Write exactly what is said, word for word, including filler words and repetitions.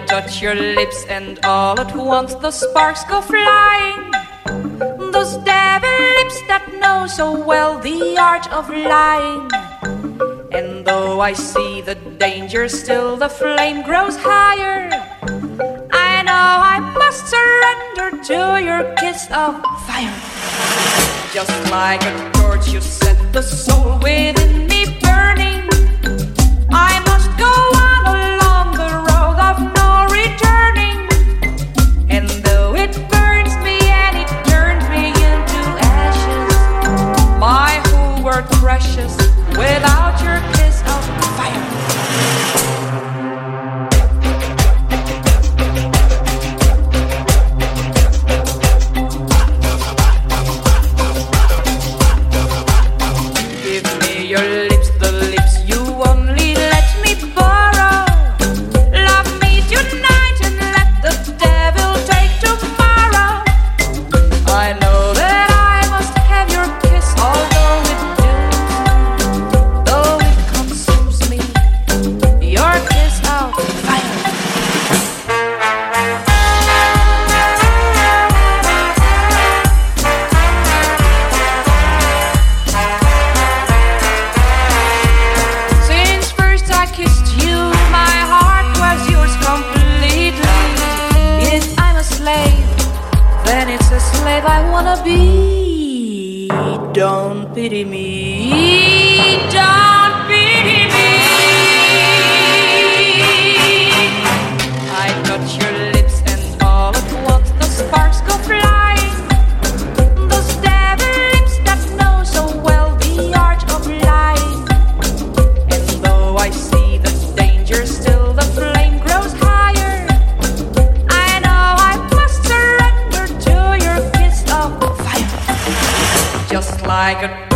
touch your lips and all at once the sparks go flying. Those devil lips that know so well the art of lying. And though I see the danger, still the flame grows higher. I know I must surrender to your kiss of fire. Just like a torch you set the soul within me burning. I must go on along the road of no returning. And though it burns me and it turns me into ashes, my whole world crushes without your kiss of fire. Give me your lips, the lips you only let me borrow. Love me tonight and let the devil take tomorrow. I know that I must have your kiss, although it dooms, though it consumes me. Your kiss of fire. Since first I kissed you, my heart was yours completely. If I'm a slave, then it's a slave I wanna be. Don't pity me, don't pity me. I touch your lips and all at once the sparks go flying. Those devil lips that know so well the art of lying. And though I see the danger, still the flame grows higher. I know I must surrender to your kiss of fire. Just like a